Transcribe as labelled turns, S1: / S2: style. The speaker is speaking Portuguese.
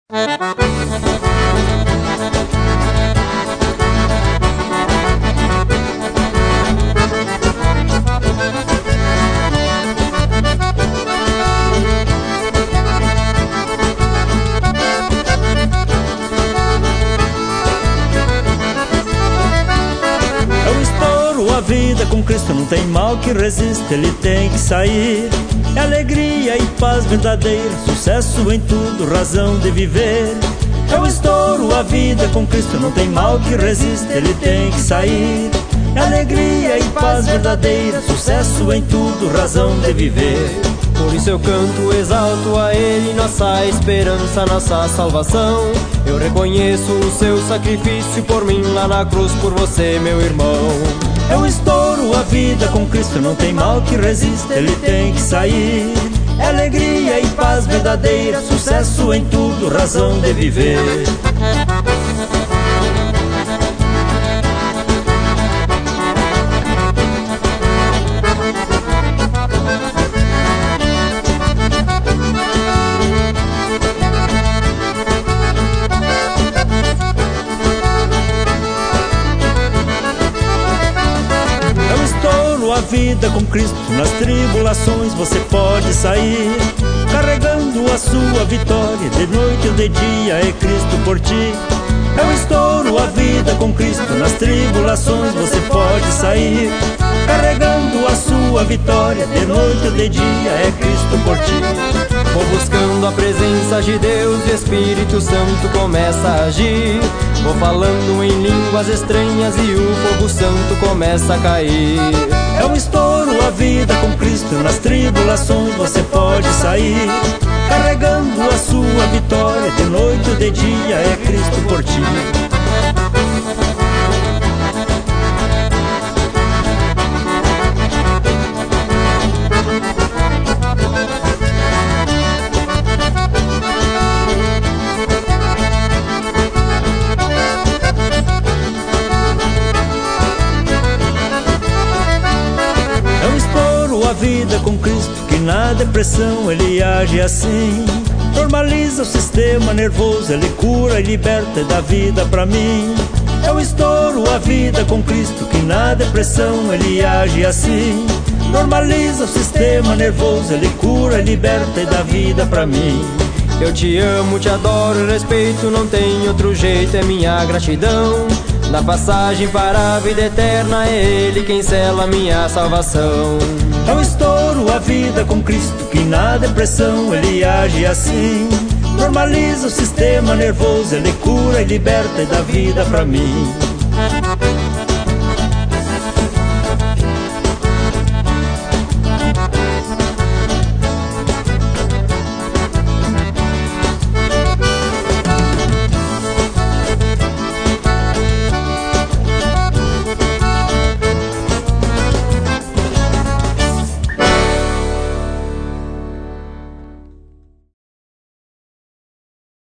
S1: A vida com Cristo não tem mal que resista, ele tem que sair. É alegria e paz verdadeira, sucesso em tudo, razão de viver. É o estouro, a vida com Cristo não tem mal que resista, ele tem que sair. É alegria e paz verdadeira, sucesso em tudo, razão de viver.
S2: Por isso eu canto, exalto a Ele, nossa esperança, nossa salvação. Eu reconheço o seu sacrifício por mim lá na cruz, por você, meu irmão.
S1: É o estouro, a vida com Cristo não tem mal que resista, ele tem que sair. É alegria e paz verdadeira, sucesso em tudo, razão de viver. A vida com Cristo, nas tribulações você pode sair, carregando a sua vitória, de noite ou de dia é Cristo por ti. É o estouro, a vida com Cristo, nas tribulações você pode sair, carregando a sua vitória, de noite ou de dia é Cristo por ti.
S2: Vou buscando a presença de Deus e o Espírito Santo começa a agir. Vou falando em línguas estranhas e o fogo santo começa a cair.
S1: É o estouro, a vida com Cristo, nas tribulações você pode sair, carregando a sua vitória, de noite ou de dia é Cristo por ti. A vida com Cristo, que na depressão ele age assim, normaliza o sistema nervoso, ele cura e liberta e dá vida pra mim. É o estouro, a vida com Cristo, que na depressão ele age assim, normaliza o sistema nervoso, ele cura e liberta e dá vida pra mim.
S2: Eu te amo, te adoro, respeito, não tem outro jeito, é minha gratidão. Na passagem para a vida eterna é Ele quem sela minha salvação.
S1: É o estouro, a vida com Cristo, que na depressão ele age assim, normaliza o sistema nervoso, ele cura e liberta e dá vida pra mim.